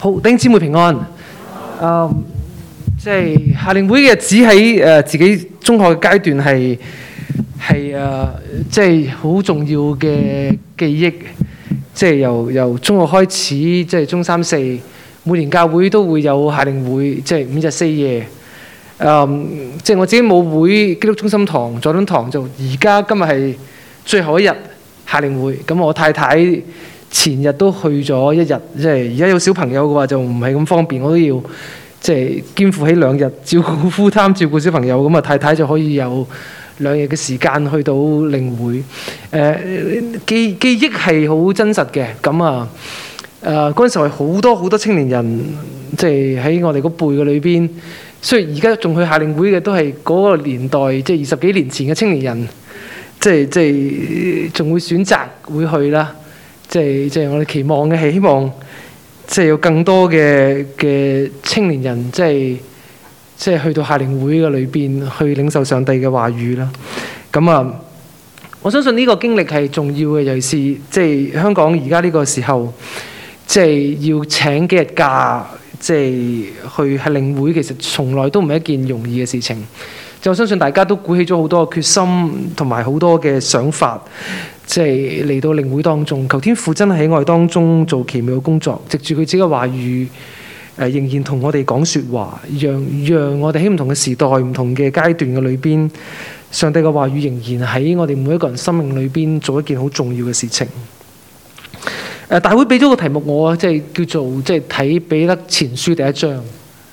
好，弟兄姊妹平安。即係夏令會嘅日子喺自己中學嘅階段係即係好重要嘅記憶。即係由中學開始，即係中三四，每年教會都會有夏令會，即係5日4夜。即係我自己母會基督中心堂佐敦堂就今日係最後一日夏令會。咁我太太前日都去咗一日，即係而家有小朋友嘅話就唔係咁方便，我都要即係肩負起2日照顧full time照顧小朋友，咁啊太太就可以有2日嘅時間去到靈會。記憶係好真實嘅。咁嗰陣時係好多青年人，即係喺我哋嗰輩嘅裏邊。雖然而家仲去夏令會嘅都係嗰個年代，即係20幾年前嘅青年人，即係仲會選擇會去啦。即係我哋期望嘅係希望，即係有更多嘅青年人，即係去到夏令會嘅裏邊去領受上帝嘅話語啦。咁我相信呢個經歷係重要嘅，尤其是即係香港而家呢個時候，即係要請幾日假，即係去夏令會，其實從來都唔係一件容易嘅事情。就我相信大家都鼓起咗好多嘅決心同埋好多嘅想法，即係嚟到靈會當中，求天父真係喺我哋當中做奇妙嘅工作，藉住佢自己嘅話語，仍然同我哋講説話，讓我哋喺唔同嘅時代、唔同嘅階段嘅裏邊，上帝嘅話語仍然喺我哋每一個人生命裏邊做一件好重要嘅事情。大會俾咗個題目我，即係叫做即係睇彼得前書第1章。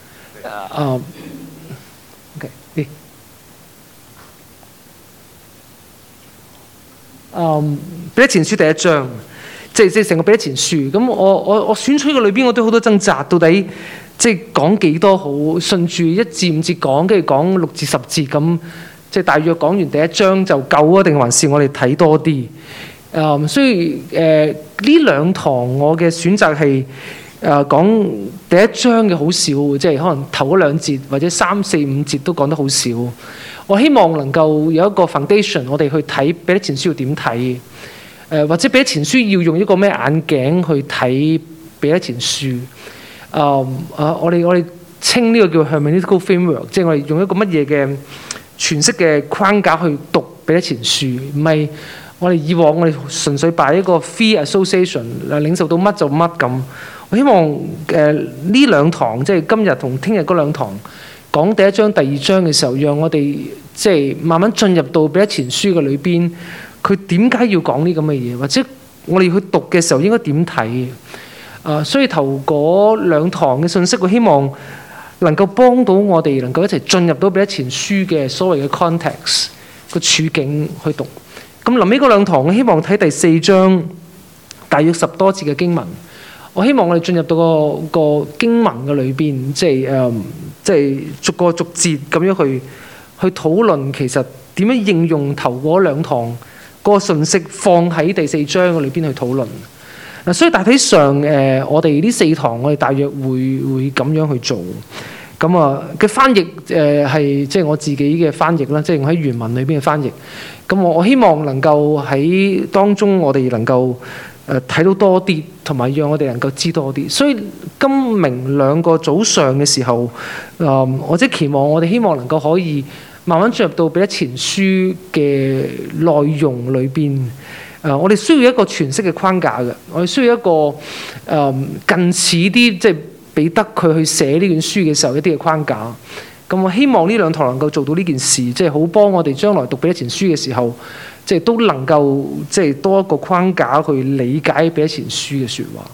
彼得前書第1章，即係成個彼得前書。咁我選取嘅裏邊，我都好多掙扎，到底即係講幾多好？順住1至5節講，跟住講6至10節咁，即係大約講完第1章就夠啊？定還是我哋睇多啲？所以呢2堂我嘅選擇係講第1章嘅好少，即係可能頭嗰2節或者3、4、5節都講得好少。我希望能夠有一個 foundation，我哋去睇彼得前書要點睇，或者彼得前書要用一個咩眼鏡去睇彼得前書。我哋稱呢個叫 hermeneutical framework， 即係我哋用一個乜嘢嘅詮釋嘅框架去讀彼得前書，唔係我哋以往我哋純粹擺一個 free association， 領受到乜就乜咁。我希望呢2堂，即係今日同聽日嗰2堂，講第1章、第2章嘅時候，讓我哋即係慢慢進入到彼得前書嘅裏邊，佢點解要講呢咁嘅嘢，或者我哋去讀嘅時候應該點睇？所以頭嗰2堂嘅信息，我希望能夠幫到我哋，能夠一齊進入到彼得前書嘅所謂嘅 context 個處境去讀。咁臨尾嗰2堂，我希望睇第4章，大約10多節嘅經文。我希望我哋進入到個經文嘅裏邊，即係逐個逐節咁樣去討論，其實點樣應用頭嗰2堂嗰個信息放喺第4章嘅裏邊去討論。所以大體上我哋呢4堂我哋大約會咁樣去做。咁嘅翻譯係即係我自己嘅翻譯啦，即係我喺原文裏邊嘅翻譯。咁我希望能夠喺當中我哋能夠睇到多啲，同埋讓我哋能夠知多啲。所以今明2個早上嘅時候，我即係期望我哋希望能夠可以慢慢進入到彼得前書嘅內容裏邊。我哋需要一個詮釋嘅框架嘅，我哋需要一個近似啲，即係彼得佢去寫呢卷書嘅時候一啲嘅框架。咁我希望呢2堂能夠做到呢件事，即係好幫我哋將來讀彼得前書嘅時候，即係都能夠即係多一個框架去理解彼得前書嘅説話。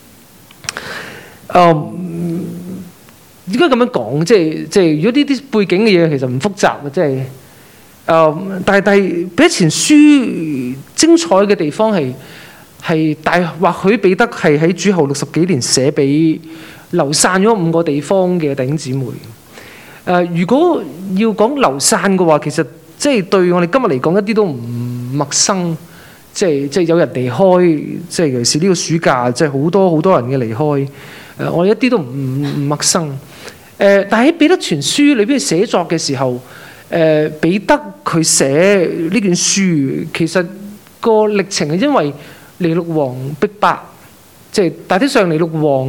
應該咁樣講，即係如果呢啲背景嘅嘢其實唔複雜嘅，即係但係彼得前書精彩嘅地方係或許彼得係喺主後60幾年寫俾流散咗5個地方嘅弟兄姊妹。如果要講流散嘅話，其實即係對我哋今日嚟講一啲都唔陌生。即係有人離開，即係尤其是呢個暑假，即係好多人嘅離開。我哋一啲都唔陌生。但係喺彼得前書裏邊寫作嘅時候，彼得佢寫呢卷書，其實個歷程係因為尼祿王逼迫，即係大體上尼祿王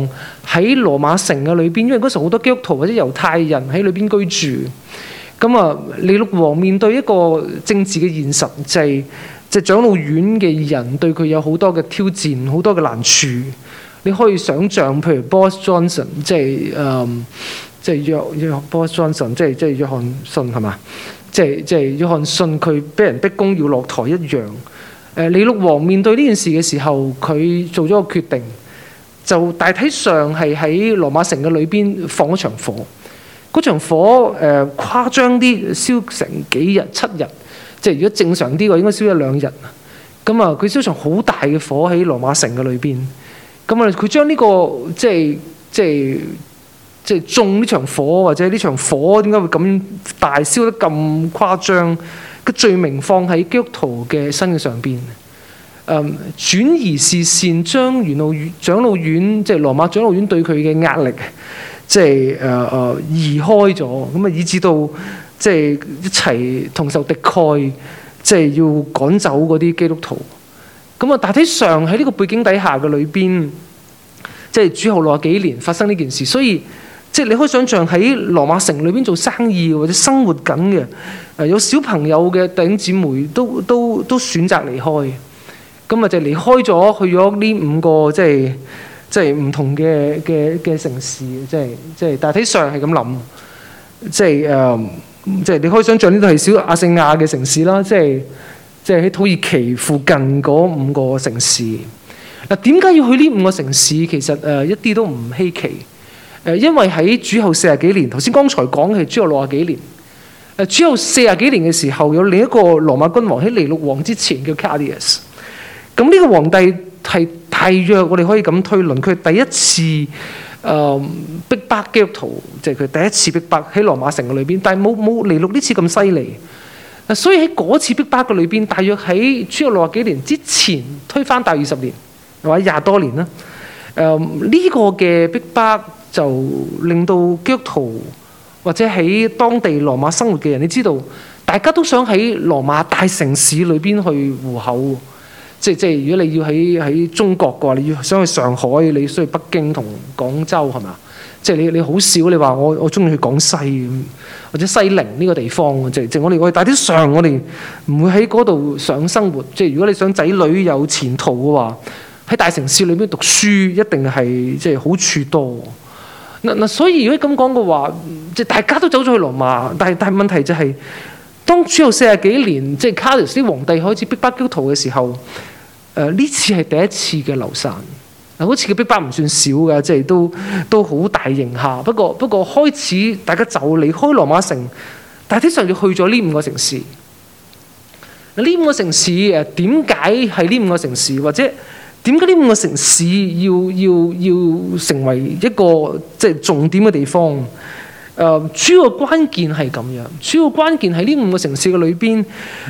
喺羅馬城嘅裏邊，因為嗰時候好多基督徒或者猶太人喺裏邊居住。咁啊，尼祿王面對一個政治嘅現實，就係長老院嘅人對佢有好多嘅挑戰，好多嘅難處。你可以想像，譬如 Boris Johnson， 即係約 Boris Johnson， 即係約翰遜係嘛？即係約翰遜佢俾人逼宮要落台一樣。尼祿王面對呢件事嘅時候，佢做咗個決定，就大體上係喺羅馬城嘅裏邊放一場火。嗰場火誇張啲燒成幾日7日，即係如果正常啲嘅話應該燒1-2日。咁啊，佢燒場好大嘅火喺羅馬城嘅裏邊。咁啊，佢將呢個即係中呢場火，或者呢場火點解會咁大燒得咁誇張嘅罪名放喺基督徒嘅身嘅上邊。轉移視線，將長老院即係羅馬長老院對佢嘅壓力，即係移開咗，咁啊以至到即係一齊同仇敵愾，即係要趕走嗰啲基督徒。咁啊，大體上喺呢個背景底下嘅裏邊，即係主後60幾年發生呢件事，所以即係你可以想象喺羅馬城裏邊做生意或者生活緊嘅有小朋友嘅弟兄姊妹都選擇離開。咁啊就離開咗，去咗呢5個即係唔同嘅城市，即係大體上係咁諗，即係你可以想象呢度係小亞細亞嘅城市啦，即係喺土耳其附近嗰5個城市。嗱，點解要去呢5個城市？其實一啲都唔稀奇，因為喺主後40幾年，頭先剛才講嘅係主後60幾年，主後40幾年嘅時候，有另一個羅馬君王喺尼祿王之前叫 Claudius。咁呢個皇帝係大約我哋可以咁推論，佢係第一次逼迫基督徒，即係佢第一次逼迫喺羅馬城嘅裏邊，但係冇尼祿呢次咁犀利。所以喺嗰次逼迫嘅裏邊，大約喺主後60幾年之前推翻大約20年或者20多年啦。呢個嘅逼迫就令到基督徒或者喺當地羅馬生活嘅人，你知道大家都想喺羅馬大城市裏邊去糊口。即係如果你要喺中國嘅話，你要想去上海，你需要北京同廣州係嘛？即係你好少你話我中意去廣西或者西寧呢個地方，即係我哋大體上我哋唔會喺嗰度想生活。即係如果你想仔女有前途嘅話，喺大城市裏邊讀書一定係即係好處多。嗱，所以如果咁講嘅話，即係大家都走咗去羅馬，但係問題就係，當主後40幾年，即係卡洛斯皇帝開始逼迫基督徒嘅時候，呢次係第一次嘅流散。嗰次嘅逼迫唔算少嘅，即係都好大型下。不過開始大家就離開羅馬城，大體上就去咗呢5個城市。呢5個城市點解係呢5個城市，或者點解呢5個城市要成為一個即係重點嘅地方？主要關鍵係咁樣，主要關鍵喺呢5個城市嘅裏邊，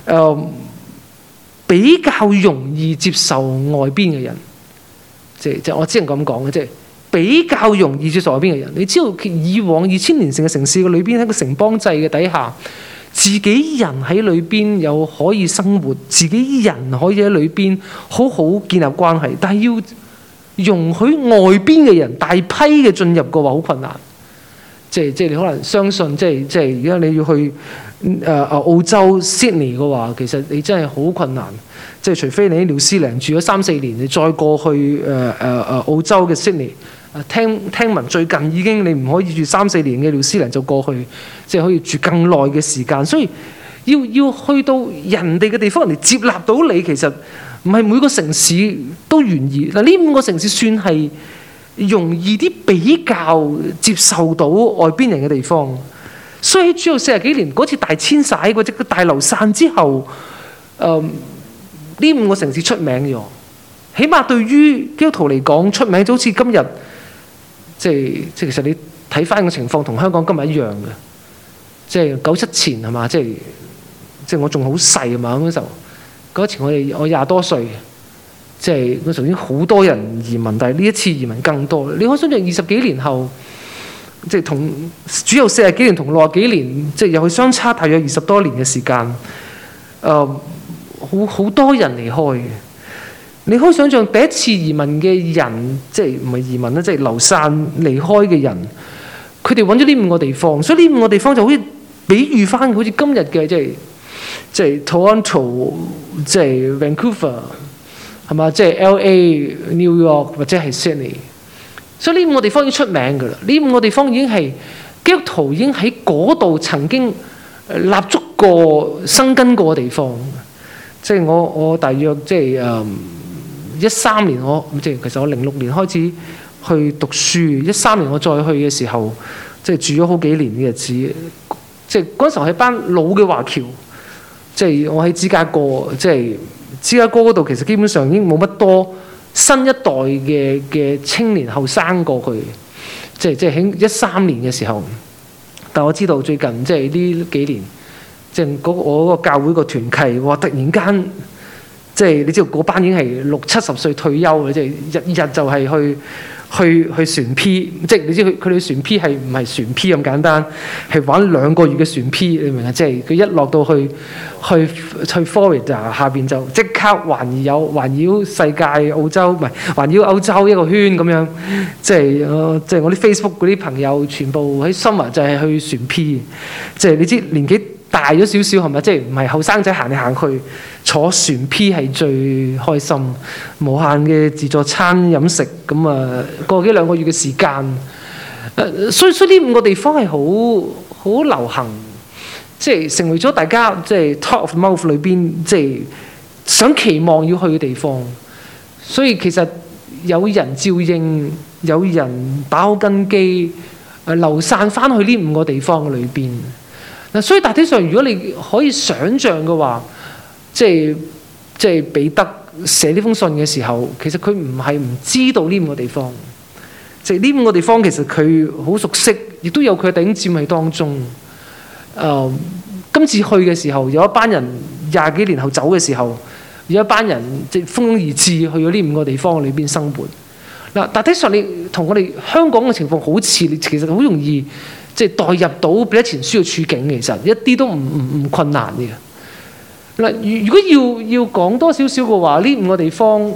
比較容易接受外邊嘅人，即係我只能咁講嘅，即係比較容易接受外邊嘅人。你知道以往2000年成嘅城市嘅裏邊，喺個城邦制嘅底下，自己人喺裏邊有可以生活，自己人可以喺裏邊好好建立關係，但係要容許外邊嘅人大批嘅進入嘅話，好困難。即係你可能相信，即係而家你要去澳洲 Sydney 嘅話，其實你真係好困難。即係除非你喺紐西蘭住咗3-4年，你再過去澳洲嘅 Sydney。聽聞最近已經你唔可以住3-4年嘅紐西蘭就過去，即係可以住更耐嘅時間。所以要去到人哋嘅地方，人哋接納到你，其實唔係每個城市都願意。嗱，呢5個城市算係容易啲比較接受到外邊人嘅地方，所以喺主後40幾年嗰次大遷徙或者個大流散之後，呢5個城市出名咗。起碼對於基督徒嚟講出名，就好似今日，即係其實你睇翻個情況同香港今日一樣嘅，即係97前係嘛？即係我仲好細啊嘛，嗰時候嗰前我20多歲。即係嗰時候已經好多人移民，但係呢一次移民更多。你可以想象20幾年後，即係同主後40幾年同60幾年，即係又去相差大約20多年嘅時間。好多人離開嘅。 你可以想象第一次移民嘅人，即係唔係移民啦，即係流散離開嘅人，佢哋揾咗呢5個地方，所以呢5個地方就好似比喻翻好似今日嘅即係 Toronto、即係 Vancouver 係嘛，即係 LA、New York 或者係 Sydney。所以呢5個地方已經出名㗎啦，呢5個地方已經係基督徒已經喺嗰度曾經立足過、生根過嘅地方。即係我大約即係13年，其實我06年開始去讀書，13年我再去嘅時候，即係住咗好幾年嘅日子。即係嗰陣時候係班老嘅華僑，即係我喺芝加哥，即係芝加哥嗰度其實基本上已經冇乜多新一代嘅青年後生過去。即係喺13年嘅時候，但我知道最近即係呢幾年，即係我嗰個教會個團契，哇！突然間即係你知道嗰班已經係60-70歲退休嘅，即係日日就係去船 P， 即係你知佢哋船 P 係唔係船 P 咁簡單，係玩2個月嘅船 P， 你明啊？即係佢一落到去 Florida 下邊就即刻環繞世界澳洲，唔係環繞歐洲一個圈咁樣。即係我啲 Facebook 嗰啲朋友全部喺 summer 就係去船 P， 即係你知年紀大咗少少係咪？即係唔係後生仔行嚟行去坐船 P 係最開心，無限嘅自助餐飲食咁啊，個幾2個月嘅時間。所以呢5個地方係好流行，即係成為咗大家即係 top of mouth 裏邊即係想期望要去嘅地方。所以其實有人照應，有人打好根基，流散翻去呢5個地方嘅裏邊。所以大體上，如果你可以想像嘅話，即係彼得寫呢封信嘅時候，其實佢唔係唔知道呢5個地方，即係呢5個地方其實佢好熟悉，亦都有佢嘅弟兄姊妹當中。今次去嘅時候，有一班人20幾年後走嘅時候，有一班人即係蜂擁而至去咗呢5個地方裏邊生活。嗱，大體上你同我哋香港嘅情況好似，你其實好容易。即係代入到彼得前書嘅處境，其實一啲都唔困難嘅。嗱，如果要講多少少嘅話，呢5個地方，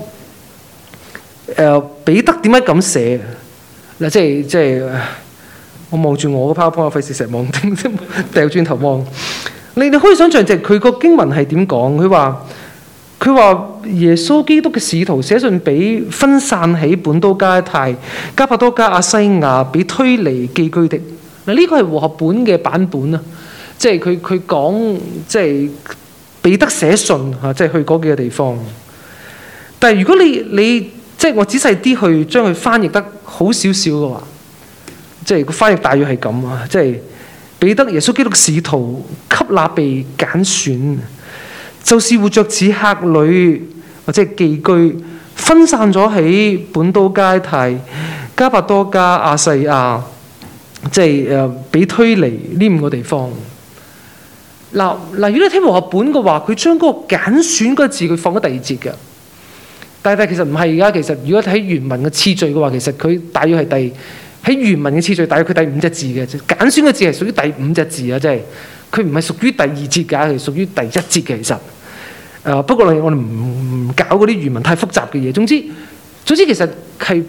彼得點解咁寫？嗱，即係我望住我個 PowerPoint，費事成日望掉轉頭望。你可以想象，就係佢個經文係點講？佢話耶穌基督嘅使徒寫信俾分散喺本都加拉太、加帕多家、亞西亞、俾推離寄居的。嗱，呢個係和合本嘅版本啊，即係佢講即係彼得寫信嚇，即係去嗰幾個地方。但係如果你即係我仔細啲去將佢翻譯得好少少嘅話，即係個翻譯大約係咁啊，即係彼得耶穌基督使徒給那被揀選，就是活着似客旅或者寄居，分散咗喺本都加拉太、加帕多家、亞細亞。即係俾推離呢5個地方。嗱，如果你睇和合本嘅話，佢將嗰個揀選嗰個字佢放喺第2節嘅。但係其實唔係㗎。其實如果睇原文嘅次序嘅話，其實佢大約係喺原文嘅次序，大約佢第5隻字嘅。揀選嘅字係屬於第5隻字啊，即係佢唔係屬於第2節㗎，係屬於第1節嘅。其實不過我哋唔搞嗰啲原文太複雜嘅嘢。總之其實係。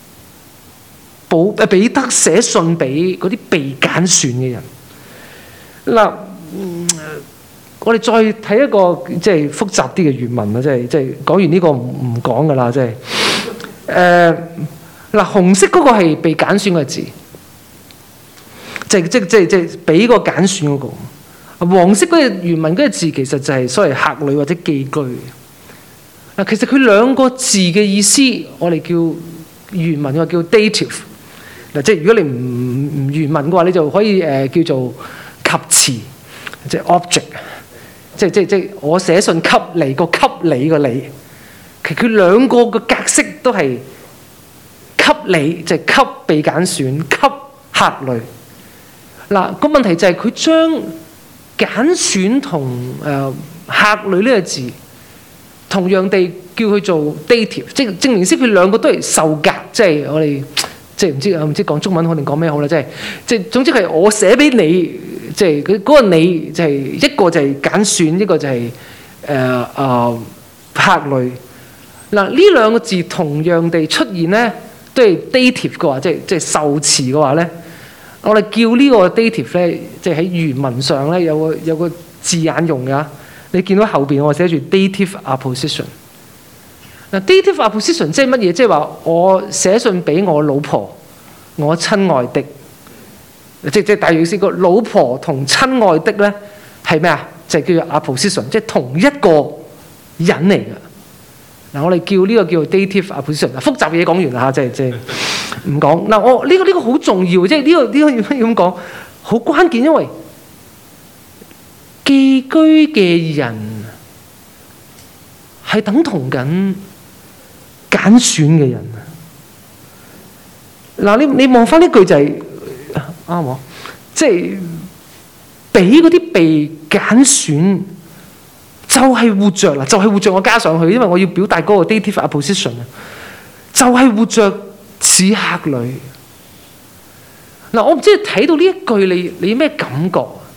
彼得寫信俾嗰啲被揀選嘅人。嗱，我哋再睇一個即係複雜啲嘅原文啦，即係講完呢個唔講噶啦，即係嗱，紅色嗰個係被揀選嘅字，即係俾個揀選嗰個。黃色嗰個原文嗰個字其實就係所謂客旅或者寄居。嗱，其實佢2個字嘅意思，我哋叫原文話叫 dative。嗱，即係如果你唔原文嘅話，你就可以叫做及詞，即係 object，即係我寫信給你個給你個你，其實佢2個嘅格式都係給你，即係給被揀選，給客旅。嗱，個問題就係佢將揀選同客旅呢個字同樣地叫佢做 dative， 即係證明識佢2個都係受格，即係我哋。即係唔知講中文好定講咩好啦，即係總之係我寫俾你，即係嗰個你就係一個就係揀選，一個就係客旅。 嗱，呢兩個字同樣地出現咧，都係 dative 嘅話，即係受詞嘅話咧，我哋叫呢個 dative 咧，即係喺原文上咧有個字眼用㗎。你見到後邊我寫住 dative apposition。嗱，dative apposition 即係乜嘢？即係話我寫信俾我老婆，我親愛的，即大約意思個老婆同親愛的咧係咩啊？就係叫做 apposition，即係同一個人嚟嘅。嗱，我哋叫呢個叫做 dative apposition。複雜嘅嘢講完啦嚇，即係唔講。嗱，我呢個好重要，即係呢個要咁講，好關鍵，因為寄居嘅人係等同緊揀選嘅人。嗱，你望翻呢句就係啱喎，即係俾嗰啲被揀選。就係活着啦，就係活着。我加上去，因為我要表達嗰個 dative apposition 啊，就係活着此客旅。嗱，我唔知你睇到呢一句你咩感覺？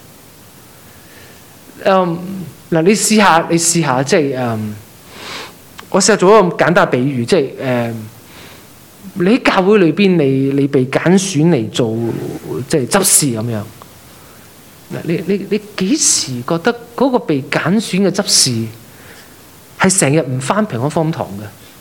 嗱，你試下，即係我試下做一個簡單嘅比喻，即係你喺教會裏邊，你被揀選嚟做即係執事咁樣。嗱，你幾時覺得嗰個被揀選嘅執事係成日唔返平安福音堂嘅？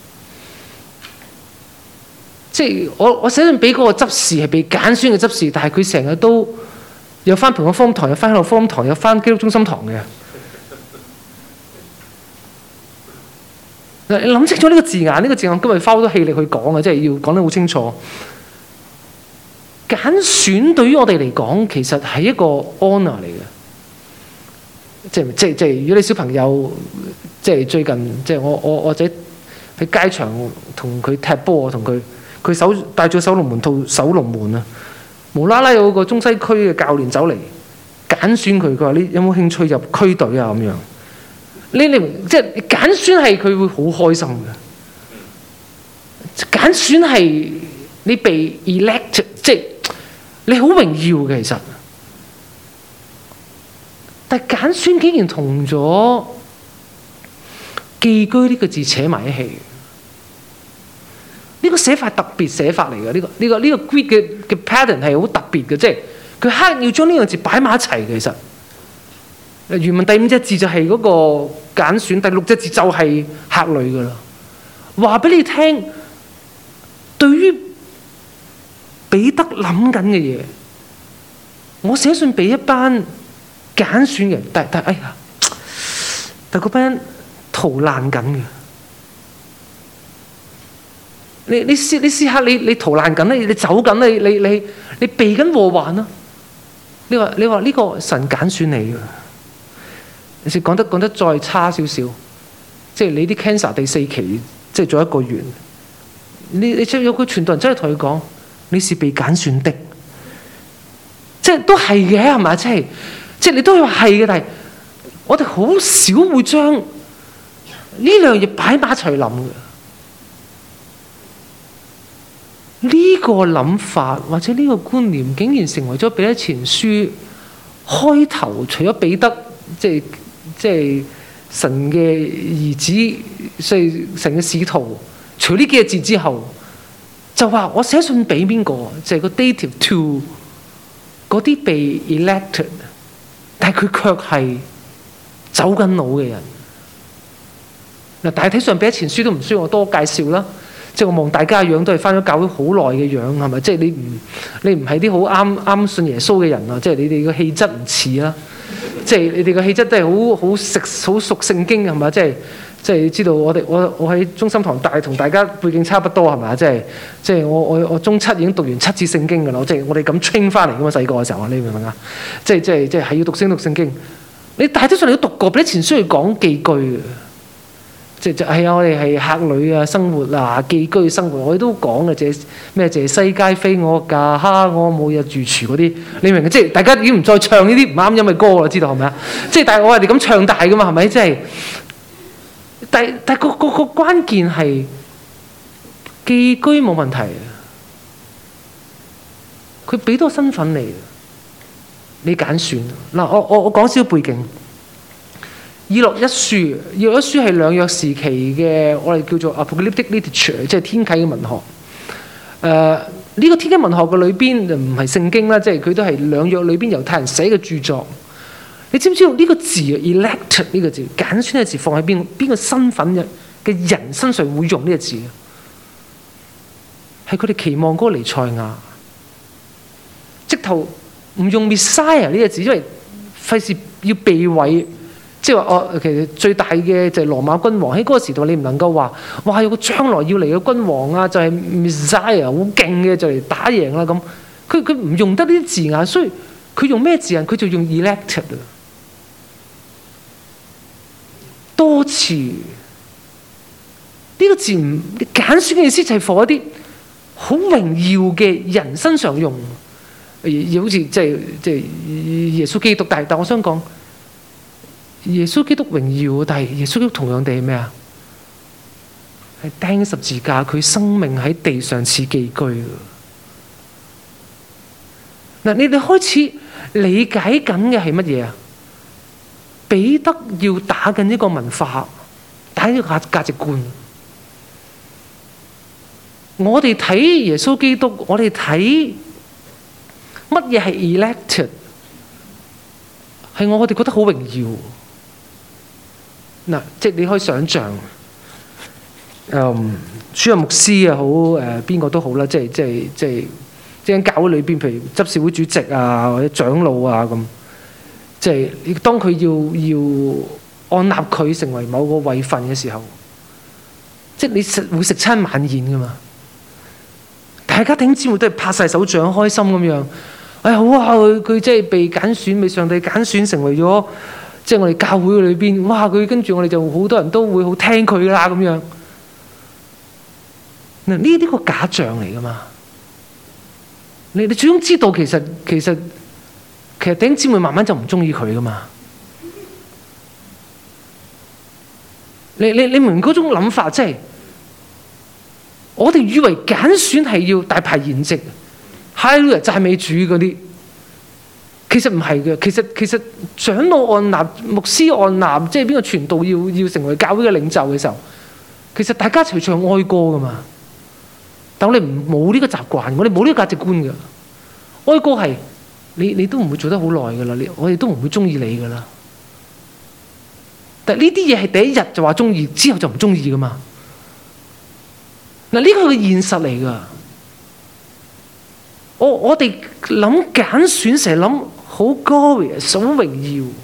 即係我寫信俾嗰個執事係被揀選嘅執事，但係佢成日都有返平安福音堂，有返喜樂福音堂，有返基督中心堂嘅。嗱，你諗清楚呢個字眼，呢個字眼今日花好多氣力去講嘅，即係要講得好清楚。揀選對於我哋嚟講，其實係一個 honor 嚟嘅，即係如果你小朋友即係最近即係我仔喺街場同佢踢波，同佢帶咗守龍門套守龍門啊，無啦啦有個中西區嘅教練走嚟揀選佢，佢話你有冇興趣入區隊啊咁樣？你即係揀選係佢會好開心嘅，揀選係你被 elect， 即係。你好榮耀嘅其實，但係揀選竟然同咗寄居呢個字扯埋一齊。呢個寫法特別寫法嚟嘅，呢個 Greek 嘅 pattern 係好特別嘅，即係佢刻意要將呢個字擺埋一齊嘅。其實原文第5隻字就係嗰個揀選，第6隻字就係客旅㗎啦。話俾你聽，對於彼得諗緊嘅嘢，我寫信俾一班揀選嘅人，但哎呀，但嗰班人逃難緊嘅。你試下，你逃難緊咧，你走緊，你避緊禍患啦。你話呢個神揀選你㗎。你先講得再差少少，即係你啲 cancer 第4期，即係做一個完。你即係有個傳道人真係同佢講。你是被揀選的，即係都係嘅，係咪？即係你都話係嘅，但係我哋好少會將呢兩樣嘢擺埋一齊諗嘅。呢個諗法或者呢個觀念，竟然成為咗彼得前書開頭，除咗彼得即係神嘅兒子，所以神嘅使徒，除呢幾個字之後。就話我寫信俾邊個？就係個 dative to 嗰啲被 elected， 但係佢卻係走緊路嘅人。嗱，大體上彼得前書都唔需要我多介紹啦。即係我望大家嘅樣都係返咗教會好耐嘅樣，係咪？即係你唔係啲好啱信耶穌嘅人啊！即係你哋嘅氣質唔似啦。即係你哋嘅氣質都係好熟聖經，係咪？即係知道我喺中心堂同大家背景差不多，係咪？即係我中7已經讀完7次聖經㗎啦，即係我哋咁 train 翻嚟㗎嘛，細個嘅時候，你明唔明啊？即係要讀聖經。你大體上你都讀過，彼得前書要講寄居嘅，即係啊，我哋係客旅啊，生活啊，寄居生活，我哋都講嘅，謝西街非我家，哈我冇日住處嗰啲，你明嘅？即係大家已經唔再唱呢啲唔啱音嘅歌啦，知道係咪啊？即係但係我係哋咁唱大㗎嘛，係咪？即係。但個關鍵係寄居冇問題，佢俾多身份你揀選嗱。我講少少背景， 以諾一書，以諾一書係兩約時期嘅我哋叫做 apocalyptic literature， 即係天啟嘅文學。呢個天啟文學嘅裏邊就唔係聖經啦，即係佢都係兩約裏邊猶太人寫嘅著作。你知唔知道呢個字 elected 呢個字揀選嘅字放喺邊個身份嘅人身上會用呢個字？係佢哋期望嗰個彌賽亞，直頭唔用 Messiah 呢個字，因為費事要避諱。即係話其實最大嘅就係羅馬君王喺嗰個時代，你唔能夠話哇有個將來要嚟嘅君王啊，就係 Messiah 好勁嘅就嚟打贏啦咁。佢唔用得呢啲字眼，所以佢用咩字眼？佢就用 elected 啊，多次呢個字唔揀選嘅意思就係放一啲好榮耀嘅人身上用，好似即係耶穌基督，但我想講。耶穌基督榮耀，但係耶穌基督同樣地係咩啊？係釘十字架，佢生命喺地上似寄居。嗱，你哋開始理解緊嘅係乜嘢啊？彼得要打緊一個文化，打緊一個價值觀。我哋睇耶穌基督，我哋睇乜嘢係 elected， 係我哋覺得好榮耀。嗱，即係你可以想像，主任牧師又好，邊個都好啦，即係喺教會裏邊，譬如執事會主席啊，或者長老啊咁，即係當佢要按立佢成為某個位份嘅時候，即係你會食餐晚宴噶嘛？大家弟兄姊妹都係拍晒手掌，開心咁樣，哎好啊！佢即係被揀選，被上帝揀選成為咗。即係我哋教會裏邊，哇！佢跟住我哋就好多人都會好聽佢啦咁樣。嗱，呢啲個假象嚟噶嘛？你最終知道其實弟兄姊妹慢慢就唔中意佢噶嘛？你明嗰種諗法，即係我哋以為揀選係要大排筵席，哈利路亞讚美主嗰啲。其實唔係嘅，其實長老按立、牧師按立，即係邊個傳道要成為教會嘅領袖嘅時候，其實大家一齊唱哀歌噶嘛。但我哋冇呢個習慣，我哋冇呢個價值觀嘅。哀歌係你都唔會做得好耐噶啦，我哋都唔會中意你噶啦。但係呢啲嘢係第一日就話中意，之後就唔中意噶嘛。嗱，呢個係個現實嚟噶。我哋諗揀選成日諗。好 glorious， 好榮耀，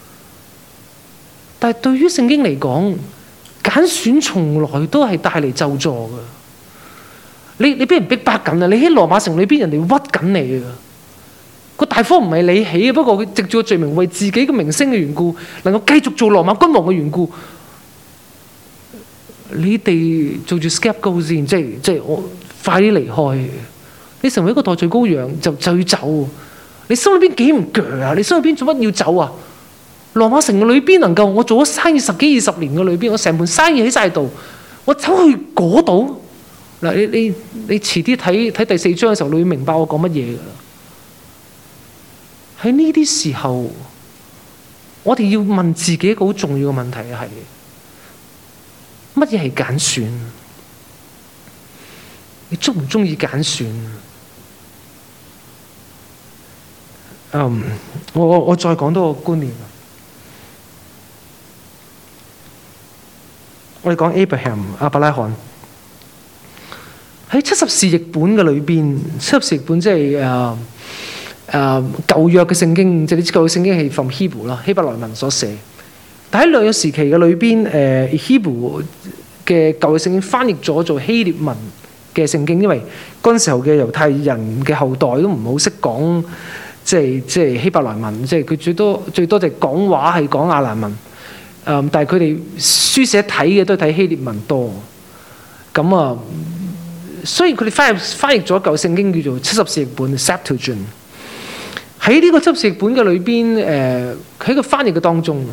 但係對於聖經嚟講，揀選從來都係帶嚟咒詛嘅。你俾人逼迫緊啊！你喺羅馬城裏邊，人哋屈緊你啊！個大科唔係你起嘅，不過佢藉住個罪名，為自己嘅名聲嘅緣故，能夠繼續做羅馬君王嘅緣故，你哋做住 scapegoat 先，即係我快啲離開。你成為一個代罪羔羊，就要走。你心裏邊幾唔鋸啊？你心裏邊做乜要走啊？羅馬城嘅裏邊能夠我做咗生意10幾20年嘅裏邊，我成盤生意喺晒度，我走去嗰度嗱，你遲啲睇第4章嘅時候，你會明白我講乜嘢噶啦。喺呢啲時候，我哋要問自己一個好重要嘅問題係：乜嘢係揀選？你中唔中意揀選？我再講多個觀念。我哋講 Abraham 亞伯拉罕喺70士譯本嘅裏邊，70士譯本即係舊約嘅聖經，即係你知舊約聖經係 from Hebrew 啦，希伯來文所寫。但喺兩約時期嘅裏邊，Hebrew 嘅舊約聖經翻譯咗做希臘文嘅聖經，因為嗰陣時候嘅猶太人嘅後代都唔好識講。即係希伯來文，即係佢最多就係講話係講亞蘭文，但係佢哋書寫睇嘅都係睇希臘文多。咁啊，所以佢哋翻譯咗一舊聖經叫做70士譯本 Septuagint。喺呢個70士譯本嘅裏邊，喺個翻譯嘅當中，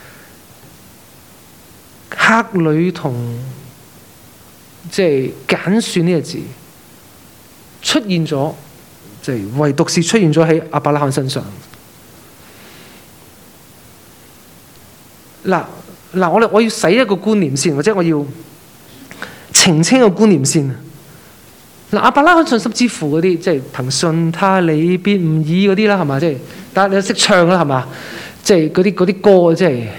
客旅同即係揀選呢個字出現咗。即係唯獨是出現咗喺亞伯拉罕身上。 嗱，我要洗一個觀念先，或者我要澄清一個觀念先。嗱，亞伯拉罕信心之父嗰啲，即係憑信他你必唔義嗰啲啦，係嘛？即係，但係你都識唱啦，係嘛？即係嗰啲歌，即係。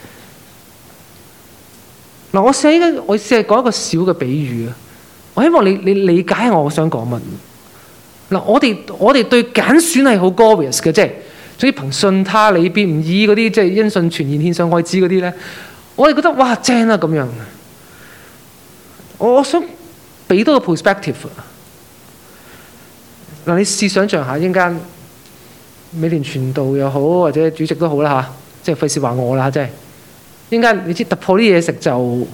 嗱，我試下講一個小嘅比喻啊！我希望你理解我想講乜。嗱，我哋對揀選係好 glorious 嘅，即係總之憑信他你必唔義嗰啲，即係因信傳言獻上愛子嗰啲咧，我哋覺得哇正啊咁樣。我想俾多個 perspective。嗱，你試想像下，一陣間美聯傳道又好，或者主席都好啦嚇，即係費事話我啦，即係一陣間你知突破啲嘢食就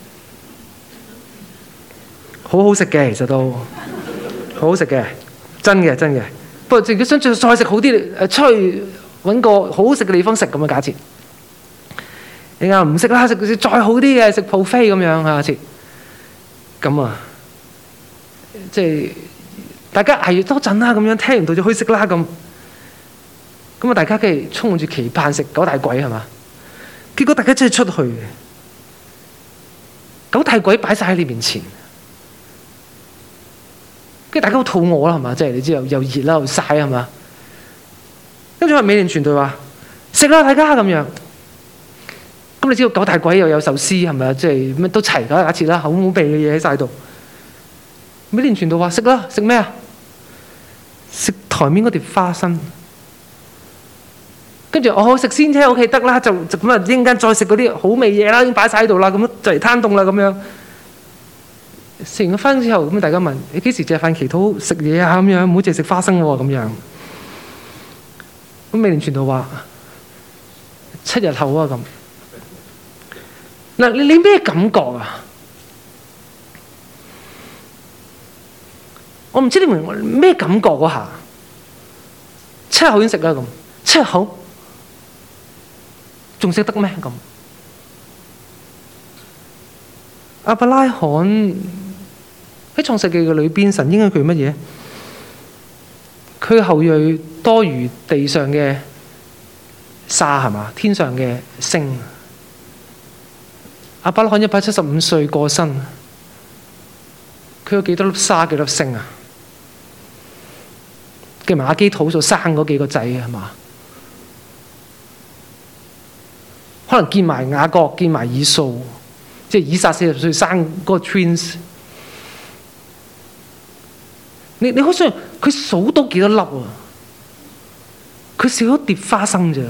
好好食嘅，其實都好好食嘅，真嘅。不過自己想再食好啲，出去揾個好好食嘅地方食咁嘅假設。你啱唔食啦，食再好啲嘅，食 buffet 咁樣下設。咁啊，即係大家捱多陣啦，咁樣聽完道就去食啦咁。咁啊，大家梗係充滿住期盼食九大簋係嘛？結果大家真係出去，九大簋擺晒喺你面前，跟住大家好肚餓啦係嘛？即係你知又熱啦又曬係嘛？跟住話美聯傳道話食啦，大家咁樣。咁你知道九大簋又有壽司係咪啊？即係乜都齊㗎，假設啦，好好味嘅嘢喺晒度。美聯傳道話食啦，食咩啊？食台面嗰碟花生。跟住我食先啫，OK得啦，就咁啊！一陣間再食嗰啲好味嘢啦，已經擺晒喺度啦，咁就嚟攤凍啦咁樣。食完個花生之後，咁大家問：你幾時借飯祈禱食嘢啊？咁樣唔好淨係食花生喎咁樣。咁美聯傳道話7日後啊咁。嗱，你咩感覺啊？我唔知你明咩感覺嗰下。7日後已經食啦咁，7日後仲食得咩咁？亞伯拉罕喺創世記嘅裏邊，神應許佢乜嘢？佢後裔多如地上嘅沙係嘛？天上嘅星。亞伯拉罕175歲過身，佢有幾多粒沙幾粒星啊？計埋亞基土所生嗰幾個仔係嘛？可能見埋雅各，見埋以掃，即係以撒40歲生嗰個 twins。你可想佢數到幾多粒啊？佢少咗碟花生咋？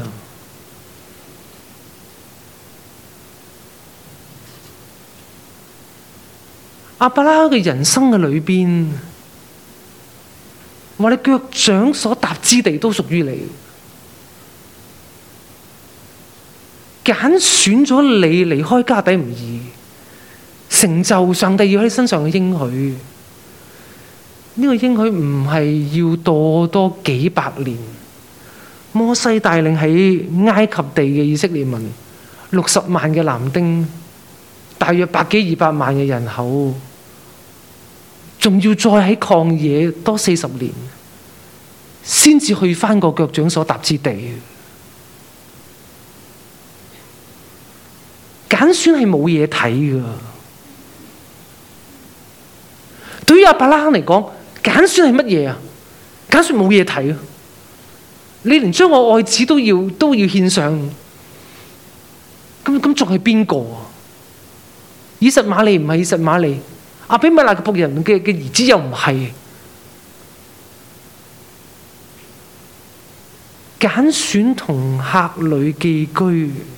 亞伯拉罕嘅人生嘅裏邊，話你腳掌所踏之地都屬於你，揀選咗你離開家底唔易，成就上帝要喺你身上嘅應許。呢個應許唔係要多幾百年。摩西帶領喺埃及地嘅以色列民60萬嘅男丁，大約100幾200萬嘅人口，仲要再喺曠野多40年，先至去返個腳掌所踏之地。揀選係冇嘢睇㗎。對於亞伯拉罕嚟講，揀選係乜嘢啊？揀選冇嘢睇啊！你連將我愛子都要獻上，咁仲係邊個啊？以實瑪利唔係以實瑪利，亞比米勒嘅僕人嘅兒子又唔係。揀選同客旅寄居，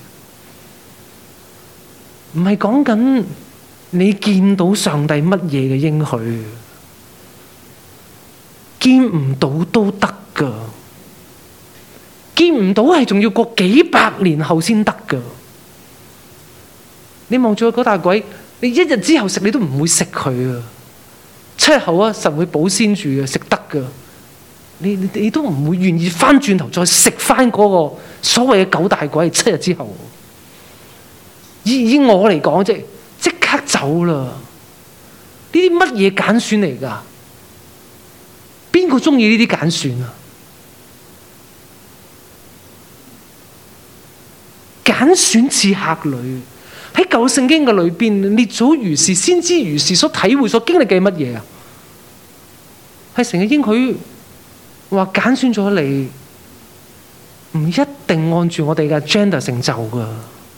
唔係講緊你見到上帝乜嘢嘅應許，見唔到都得㗎。見唔到係仲要過幾百年後先得㗎。你望住嗰大簋，你1日之後食你都唔會食佢啊。7日後啊，神會保鮮住嘅，食得㗎。你都唔會願意翻轉頭再食翻嗰個所謂嘅9大簋7日之後。以我嚟講，即刻走啦。呢啲乜嘢揀選嚟㗎？邊個中意呢啲揀選啊？揀揀選刺客旅。喺舊聖經嘅裏邊，列祖如是，先知如是，所體會、所經歷嘅乜嘢啊？係成日應許話揀選咗你，唔一定按住我哋嘅 agenda 成就噶。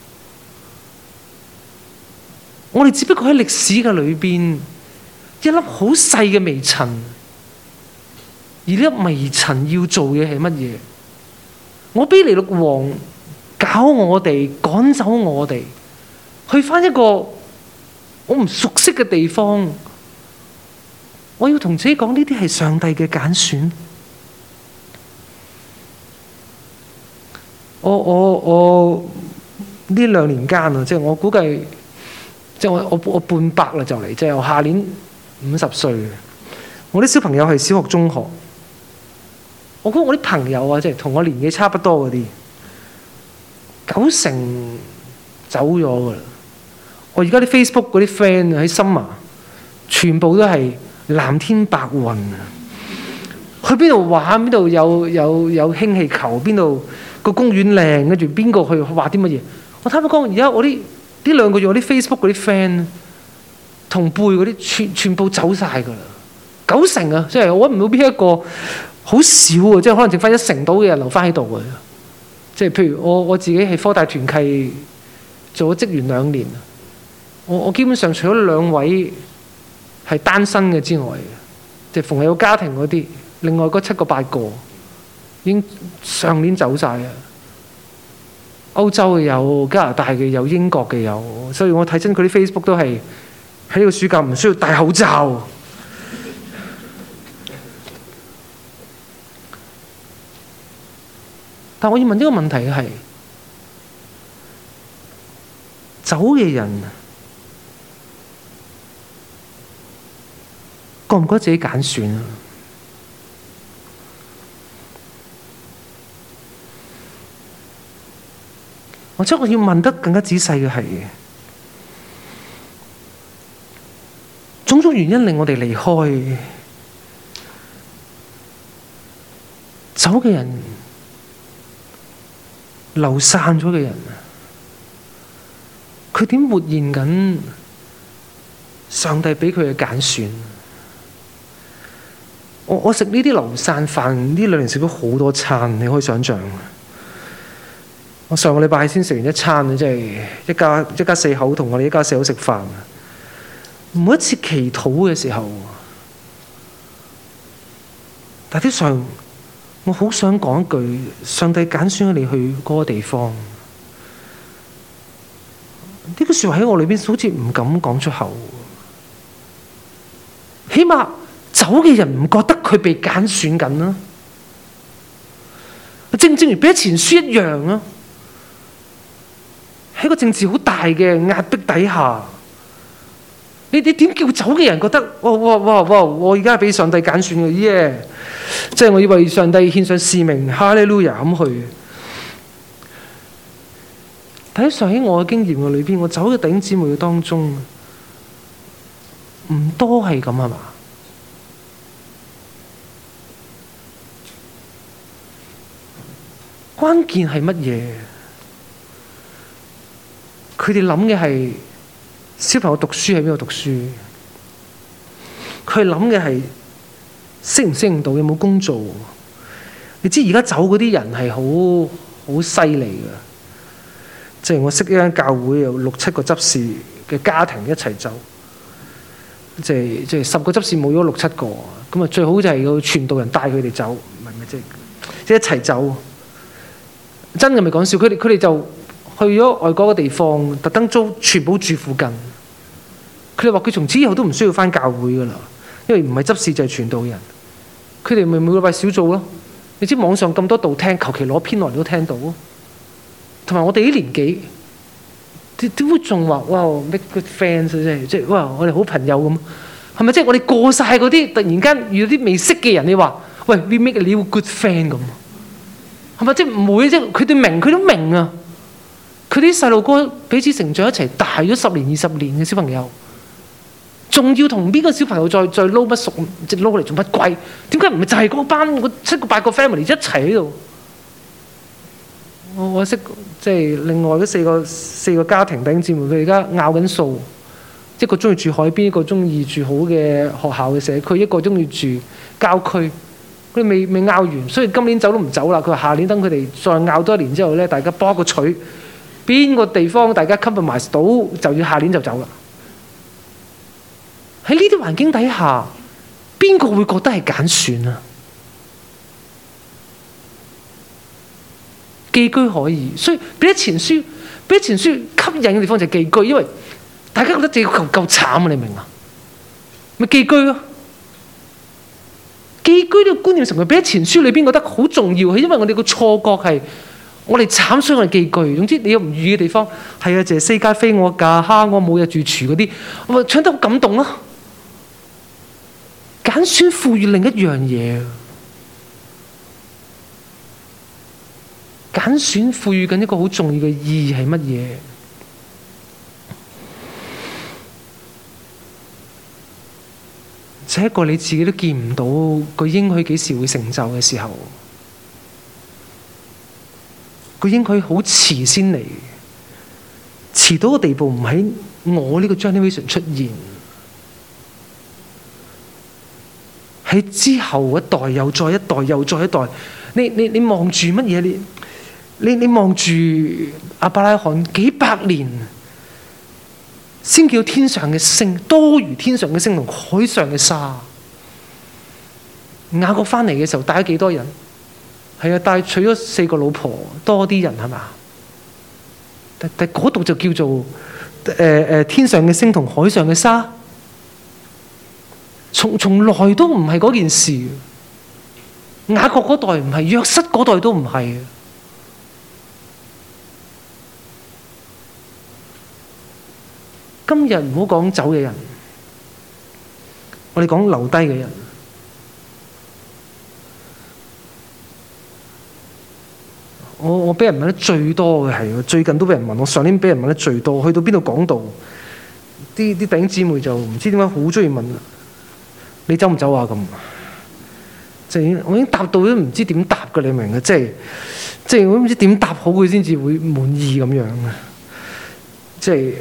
我哋只不過喺歷史嘅裏邊一粒好細嘅微塵，而呢粒微塵要做嘅係乜嘢？我俾尼祿王搞我哋，趕走我哋。去返一個我唔熟悉嘅地方，我要同自己講呢啲係上帝嘅揀選。我呢2年間啊，即係我估計，即係我半百啦就嚟，即係我下年50歲。我啲小朋友係小學、中學，我估我啲朋友啊，即係同我年紀差不多嗰啲，90%走咗㗎啦。我而家啲 Facebook 嗰啲 friend 喺深啊，全部都係藍天白雲啊！去邊度玩？邊度有氫氣球？邊度個公園靚？跟住邊個去畫啲乜嘢？我坦白講，而家我呢2個月我啲 Facebook 嗰啲 friend 同輩嗰啲全部走晒㗎啦，90%啊！即係我揾唔到邊一個，好少啊！即係可能剩翻1成到嘅人留翻喺度㗎。即係譬如我自己係科大團契做咗職員2年。我基本上除咗2位係單身嘅之外，即係逢係有家庭嗰啲，另外嗰7個8個已經上年走晒啦。歐洲嘅有，加拿大嘅有，英國嘅有，所以我睇真佢啲 Facebook 都係喺呢個暑假唔需要戴口罩。但我要問呢個問題係：走嘅人覺唔覺得自己揀選啊？或者我要問得更加仔細嘅係，種種原因令我哋離開，走嘅人，流散咗嘅人，佢點活現緊上帝俾佢嘅揀選？我食呢啲流散飯，呢2年食咗好多餐，你可以想象。我上個禮拜先食完1餐，即係一家4口同我哋一家4口食飯。每一次祈禱嘅時候，大體上我好想講一句：上帝揀選咗你去嗰個地方。呢句説話喺我裏邊好似唔敢講出口，起碼走嘅人唔覺得佢被揀選緊啦。正如彼得前書一樣啊，喺個政治好大嘅壓迫底下，你點叫走嘅人覺得哇！我而家係俾上帝揀選嘅耶！即係我要為上帝獻上使命，哈利路亞咁去。睇上喺我嘅經驗嘅裏邊，我走嘅弟兄姊妹嘅當中，唔多係咁係嘛？關鍵係乜嘢？佢哋諗嘅係小朋友讀書喺邊度讀書，佢諗嘅係適唔適應到，有冇工做。你知而家走嗰啲人係好犀利嘅，即係我識一間教會有6、7個執事嘅家庭一齊走，即係10個執事冇咗6、7個，咁啊最好就係個傳道人帶佢哋走，唔係即係一齊走。真嘅咪講笑，佢哋就去咗外國嘅地方，特登租全部住附近。佢哋話佢從此以後都唔需要返教會噶啦，因為唔係執事就係傳道人。佢哋咪每個禮拜小組咯。你知網上咁多道聽，求其攞篇來都聽到。同埋我哋啲年紀，點會仲話哇 make good friends 即係哇我哋好朋友咁？係咪即係我哋過晒嗰啲，突然間遇到啲未識嘅人，你話喂 we make a new good friend 咁？係咪即係唔會？即係佢哋明，佢都明啊！佢啲細路哥彼此成長一齊大咗10年、20年嘅小朋友，仲要同邊個小朋友再撈乜熟？即係撈嚟做乜鬼？點解唔係就係嗰班7個8個 family 一齊喺度？ 我識即係另外嗰四個家庭弟兄姊妹，佢而家拗緊數，一個中意住海邊，一個中意住好嘅學校嘅社區，一個中意住郊區。佢哋未拗完，所以今年走都唔走啦。佢話下年等佢哋再拗多一年之後咧，大家搏個取，邊個地方大家 compromise 到，就要下年就走啦。喺呢啲環境底下，邊個會覺得係揀選啊？寄居可以，所以彼得前書吸引嘅地方就係寄居，因為大家覺得自己夠慘啊！你明啊？咪寄居咯。寄居呢個觀念成為彼得前書裏邊覺得好重要，係因為我哋個錯覺係我哋慘，所以我哋寄居。總之你有唔如意嘅地方，係啊，就係世界非我家，蝦我冇日住廚嗰啲，我唱得好感動咯。揀選賦予另一樣嘢。揀選賦予緊一個好重要嘅意義係乜嘢？就係一個你自己都見唔到個應許幾時會成就嘅時候，個應許好遲先嚟，遲到嘅地步唔喺我呢個 generation 出現，喺之後一代又再一代又再一代，你望住乜嘢？你望住亞伯拉罕幾百年先叫天上嘅星多如天上嘅星同海上嘅沙。雅各翻嚟嘅時候帶咗幾多人？係啊，帶娶咗4個老婆，多啲人係嘛？但嗰度就叫做天上嘅星同海上嘅沙，從來都唔係嗰件事。雅各嗰代唔係，約瑟嗰代都唔係。今日唔好講走嘅人，我哋講留低嘅人。我俾人問得最多嘅係，最近都俾人問，我上年俾人問得最多，去到邊度講道，啲弟兄姊妹就唔知點解好中意問，你走唔走啊？咁，即係我已經答到都唔知點答嘅，你明嘅？即係我都唔知點答好佢先至會滿意咁樣嘅，即係。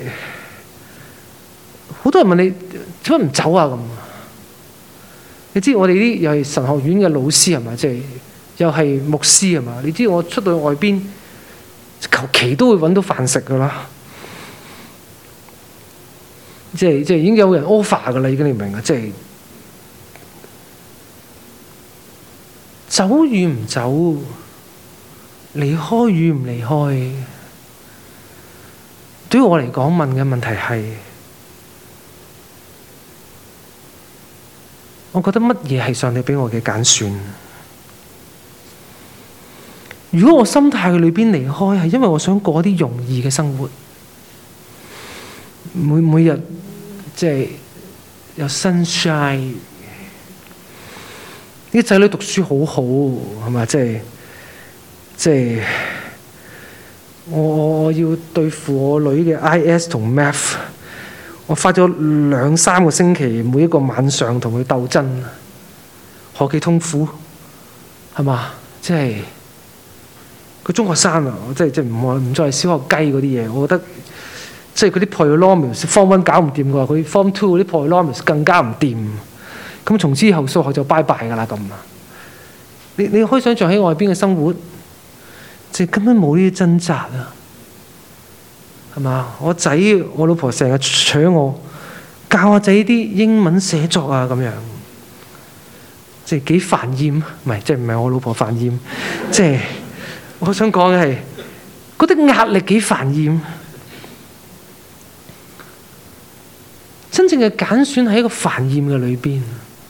好多人問你點解唔走啊？咁，你知我哋啲又係神學院嘅老師係嘛？即係又係牧師係嘛？你知我出到外邊，求其都會揾到飯食噶啦。即係已經有人 offer 噶啦，已經你明啊？即係走與唔走，離開與唔離開，對於我嚟講問嘅問題係。我覺得乜嘢係上帝俾我嘅揀選？如果我心態嘅裏邊離開，係因為我想過啲容易嘅生活，每日即係有 sunshine，啲仔女讀書好好，係嘛？即係我要對付我女嘅 IS 同 Math。我花咗2-3個星期，每一個晚上同佢鬥爭，何其痛苦，係嘛？即係個中學生啊，即係唔再係小學雞嗰啲嘢。我覺得即係嗰啲 polynomials Form 1搞唔掂嘅話，佢 Form 2嗰啲 polynomials 更加唔掂。咁從此以後數學就拜拜㗎啦咁啊！你可以想象喺外邊嘅生活，即係根本冇呢啲掙扎啊！係嘛？我老婆成日搶我，教我仔啲英文寫作啊咁樣，即係幾煩厭。唔係我老婆煩厭，即係我想講嘅係嗰啲壓力幾煩厭。真正嘅揀選喺一個煩厭嘅裏邊，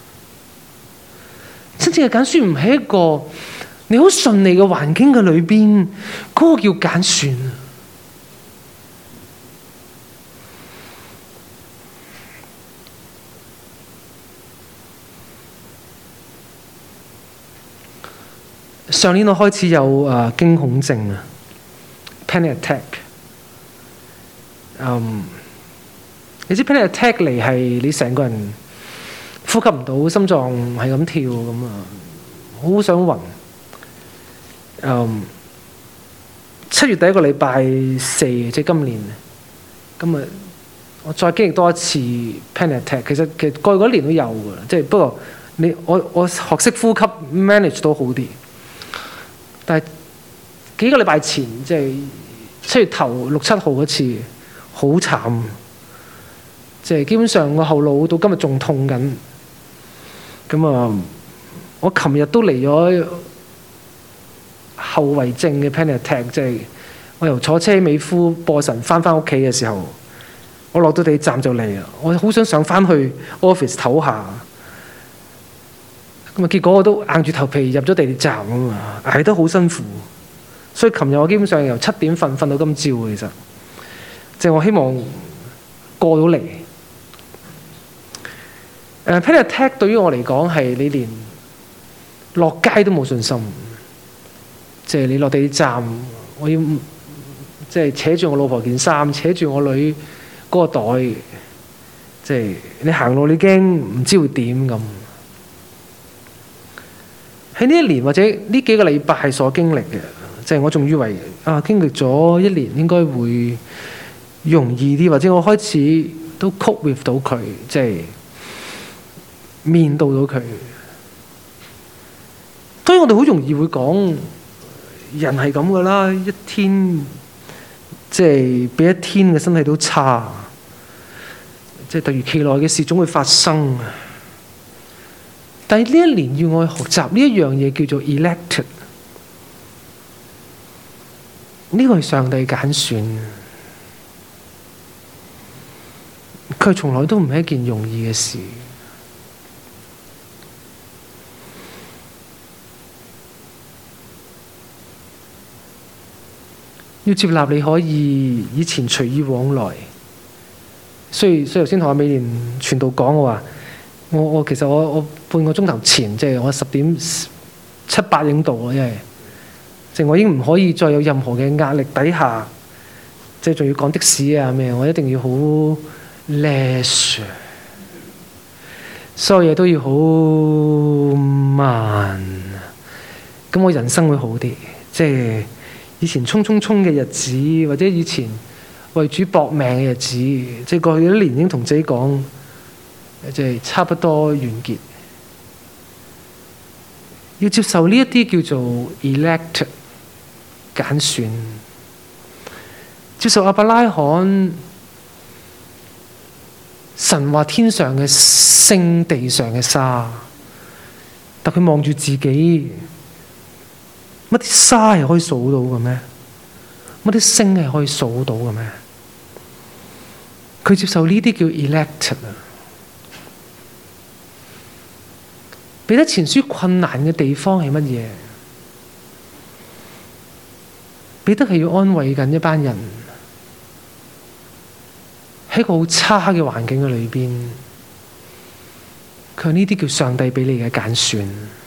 真正嘅揀選唔係一個你好順利嘅環境嘅裏邊，嗰個叫揀選。上年我開始有驚恐症啊 ，panic attack。你知 panic attack 嚟係你成個人呼吸唔到，心臟係咁跳咁啊，好想暈。 7月第一個禮拜4，即係今年。咁啊，我再經歷多一次 panic attack。其實過去嗰年都有㗎，即係不過我學識呼吸 manage 都好啲。但係幾個禮拜前，即係7月頭6、7號嗰次，好慘。即係基本上我後腦到今日仲痛緊。咁啊，我琴日都嚟咗後遺症嘅 panic attack，即係我由坐車美孚播神翻屋企嘅時候，我落到地鐵站就嚟啦。我好想上翻去 office 唞下，咁啊結果我都硬住頭皮入咗地鐵站啊嘛，捱得好辛苦。所以琴日我基本上由7點瞓到今朝，其實即係我希望過到嚟。panic attack 對於我嚟講係你連落街都冇信心。即係你落地鐵站，我要即係扯住我老婆件衫，扯住我女嗰個袋，即係你行路你驚唔知會點咁。喺呢一年或者呢幾個禮拜所經歷嘅，即係我仲以為經歷咗一年應該會容易啲，或者我開始都 cope with 到佢，即係面對到佢。當然我哋好容易會講。人係咁噶啦，一天即係比一天嘅身體都差，即係突如其來嘅事總會發生。但係呢一年要我學習呢一樣嘢叫做 elected， 呢個係上帝揀選，佢從來都唔係一件容易嘅事。要接納你可以以前隨意往來，所以頭先同阿美蓮傳道講，我話我其實我半個鐘頭前，即係我10點7、8影到啊，因為即係我已經唔可以再有任何嘅壓力底下，即係仲要趕的士啊咩，我一定要好 leisure， 所有嘢都要好慢，咁我人生會好啲，即係。以前衝嘅日子，或者以前為主搏命嘅日子，即係過去一年已經同自己講，即係差不多完結。要接受呢一啲叫做 elect 揀選，接受亞伯拉罕神話天上嘅星、地上嘅沙，但佢望住自己。乜啲沙係可以數到嘅咩？乜啲星係可以數到嘅咩？佢接受呢啲叫 elected 啊。彼得前書困難嘅地方係乜嘢？彼得係要安慰緊一班人，喺一個好差嘅環境嘅裏邊，佢話呢啲叫上帝俾你嘅揀選。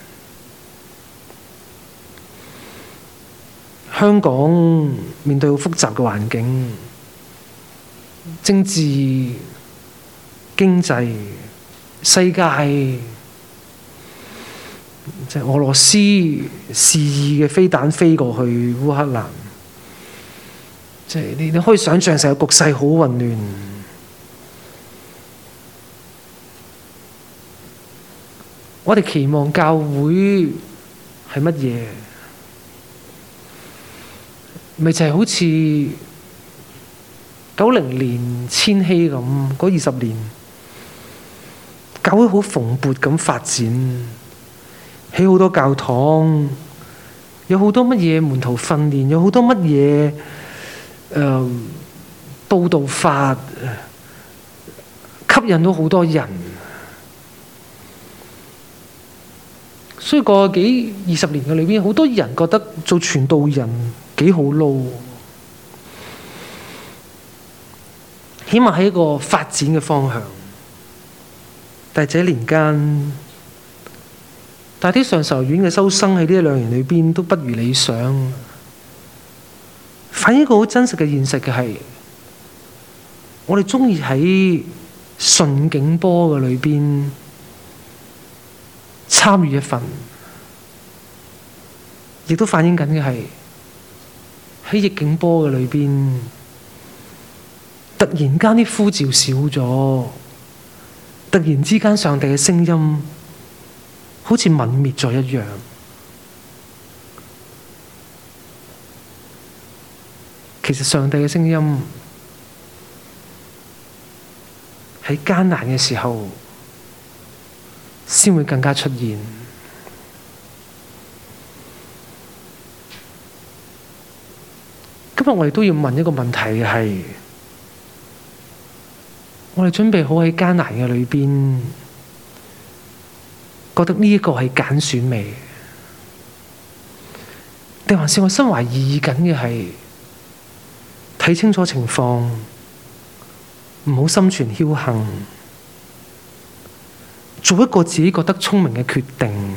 香港面對好複雜嘅環境，政治、經濟、世界，即係俄羅斯肆意嘅飛彈飛過去烏克蘭，即係你可以想象成個局勢好混亂。我哋期望教會係乜嘢？咪就係好似90年千禧咁嗰20年，教會好蓬勃咁發展，起好多教堂，有好多乜嘢門徒訓練，有好多乜嘢佈道法，吸引到好多人。所以過幾20年嘅裏邊，好多人覺得做傳道人幾好撈，起碼係一個發展嘅方向。但係這年間，大啲上授院嘅收生喺呢2年裏邊都不如理想。反映一個好真實嘅現實嘅係，我哋鍾意喺順境波嘅裏邊參與一份，亦都反映緊嘅係喺逆境波嘅裏邊，突然間啲呼召少咗，突然之間上帝嘅聲音好似泯滅咗一樣。其實上帝嘅聲音喺艱難嘅時候先會更加出現。今日我哋都要問一個問題，係我哋準備好喺艱難嘅裏邊，覺得呢一個係揀選未？定還是我心懷異意緊嘅係睇清楚情況，唔好心存僥倖，做一個自己覺得聰明嘅決定。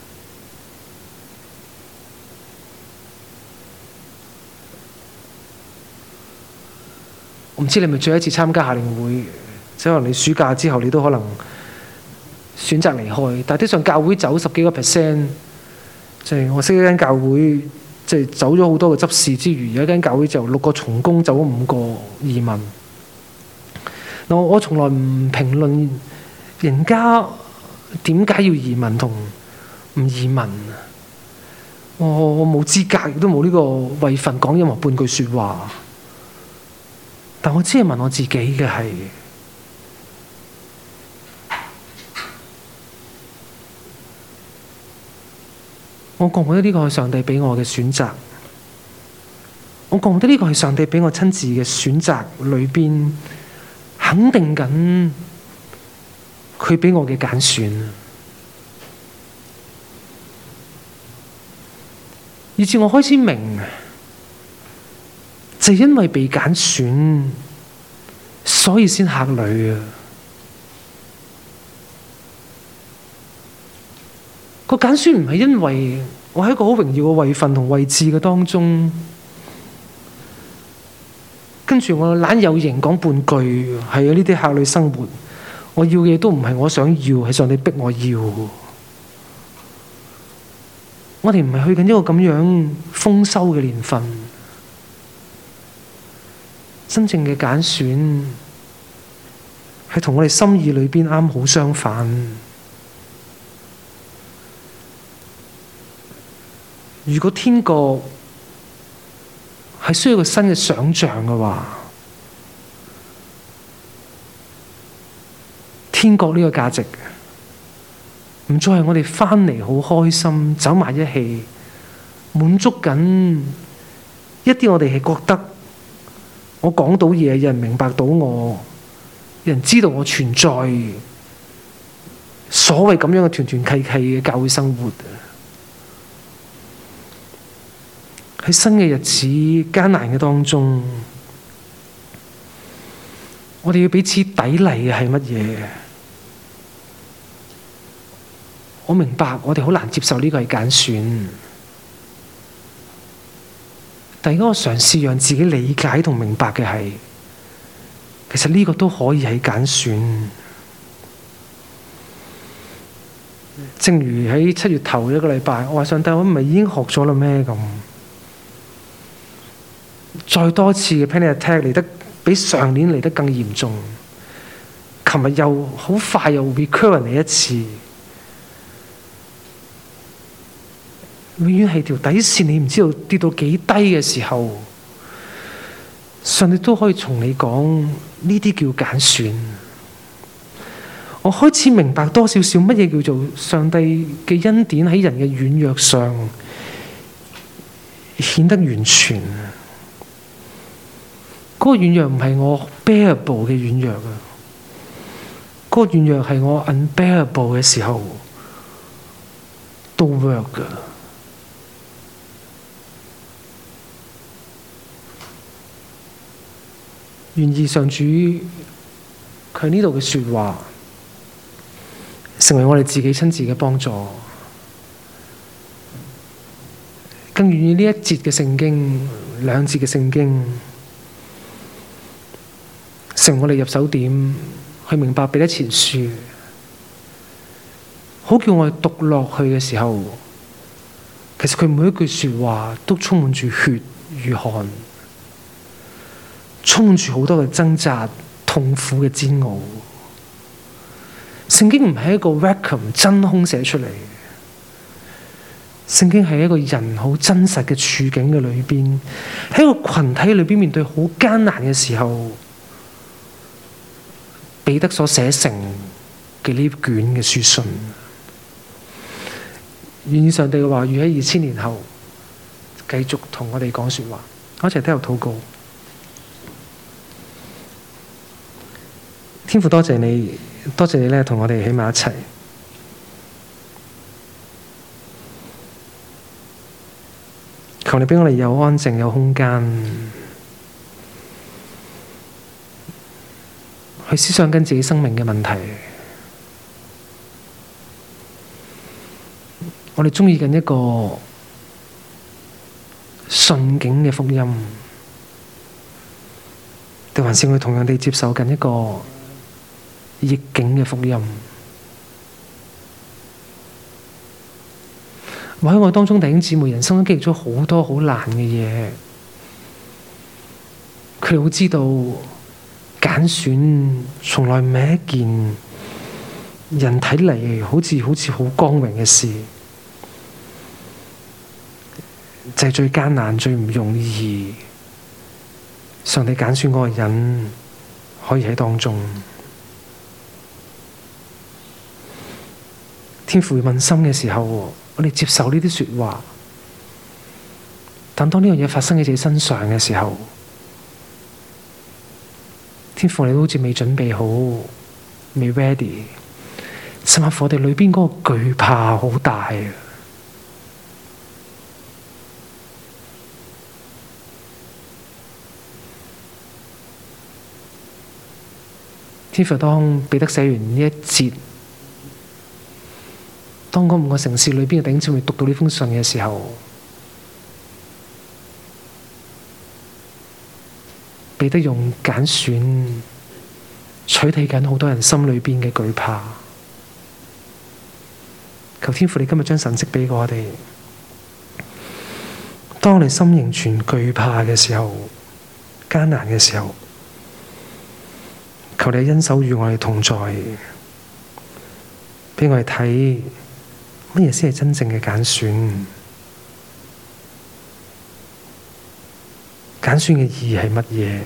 我唔知你係咪最後一次參加夏令會，即係可能你暑假之後你都可能選擇離開。但係啲上教會走10幾個%，即係我識一間教會，即係走咗好多個執事之餘，有一間教會就6個從工，走咗5個移民。嗱，我從來唔評論人家點解要移民同唔移民。我冇資格，亦都冇呢個位份講任何半句説話。但我只係問我自己嘅係，我覺唔覺得呢個係上帝俾我嘅選擇？我覺唔覺得呢個係上帝俾我親自嘅選擇裏邊肯定緊佢俾我嘅揀選，以至我開始明，就因為被揀選，所以先客旅啊！個揀選唔係因為我喺一個好榮耀嘅位份同位置嘅當中，跟住我懶有型講半句，係啊，呢啲客旅生活，我要嘅嘢都唔係我想要，係上帝逼我要。我哋唔係去緊一個咁樣豐收嘅年份。真正嘅揀選係同我哋心意裏邊啱好相反。如果天國係需要一個新嘅想像嘅話，天國呢個價值唔再係我哋返嚟好開心走埋一起，滿足緊一啲我哋係覺得我講到嘢，有人明白到我，有人知道我存在，所謂咁樣嘅團團契契嘅教會生活。喺新嘅日子艱難嘅當中，我哋要彼此砥礪嘅係乜嘢？我明白我哋好難接受呢個係揀選，但係我嘗試讓自己理解同明白嘅係，其實呢個都可以係揀選。正如喺7月頭一個禮拜，我話上帝，我唔係已經學咗啦咩咁？再多次嘅 panic attack 嚟得比上年嚟得更嚴重，琴日又好快又 recurrent 嚟一次，永遠係條底線，你唔知道跌到幾低嘅時候，上帝都可以從你講呢啲叫揀選。我開始明白多少少乜嘢叫做上帝嘅恩典喺人嘅軟弱上顯得完全。嗰個軟弱唔係我 bearable 嘅軟弱啊，嗰個軟弱係我 unbearable 嘅時候都 work 噶。願意上主佢呢度嘅說話成為我哋自己親自嘅幫助，更願意呢一節嘅聖經、2節嘅聖經成為我哋入手點，去明白彼得前書，好叫我哋讀落去嘅時候，其實佢每一句說話都充滿住血如汗，充滿住好多嘅掙扎、痛苦嘅煎熬。聖經唔係一個 vacuum 真空寫出嚟，聖經係一個人好真實嘅處境嘅裏邊，喺一個群體裏邊面對好艱難嘅時候，彼得所寫成嘅呢卷嘅書信。願上帝嘅話語喺2000年後繼續同我哋講說話，我一齊聽頭禱告。天父，多謝你，多謝你咧，同我哋喺埋一齊。求你俾我哋有安靜、有空間去思想緊自己生命嘅問題。我哋鍾意緊一個順境嘅福音，定還是我哋同樣地接受緊一個逆境嘅福音？或喺我當中弟兄姊妹人生都經歷咗好多好難嘅嘢，佢哋會知道揀選從來唔係一件人睇嚟好似好光榮嘅事，就係最艱難、最唔容易。上帝揀選嗰個人可以喺當中。天父問心嘅時候，我哋接受呢啲說話，但當呢樣嘢發生喺自己身上嘅時候，天父你都好似未準備好，未 ready， 甚至乎我哋裏邊嗰個懼怕好大啊！天父，當彼得寫完呢一節，當嗰5個城市裏邊嘅弟兄姊妹讀到呢封信嘅時候，彼得用揀選取替緊好多人心裏邊嘅懼怕。求天父你今日將神蹟俾我哋，當我哋心仍存懼怕嘅時候，艱難嘅時候，求你恩手與我哋同在，俾我哋睇乜嘢先係真正嘅揀選？揀選嘅意義係乜嘢？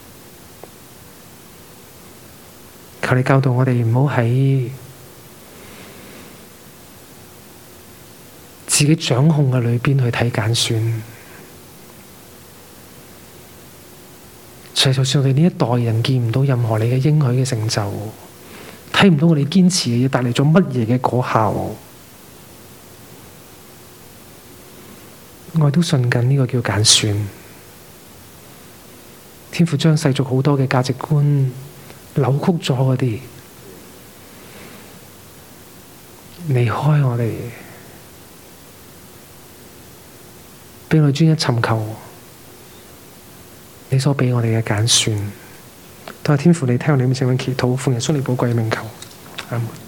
求你教導我哋唔好喺自己掌控嘅裏邊去睇揀選。就算我哋呢一代人見唔到任何你嘅應許嘅成就，睇唔到我哋堅持嘅嘢帶嚟咗乜嘢嘅果效，我都信緊呢個叫揀選。天父將世俗好多嘅價值觀扭曲咗嗰啲，離開我哋，俾我哋專一尋求你所俾我哋嘅揀選。都係天父，你聽我哋咁樣祈禱，奉耶穌你寶貴嘅名求，阿門。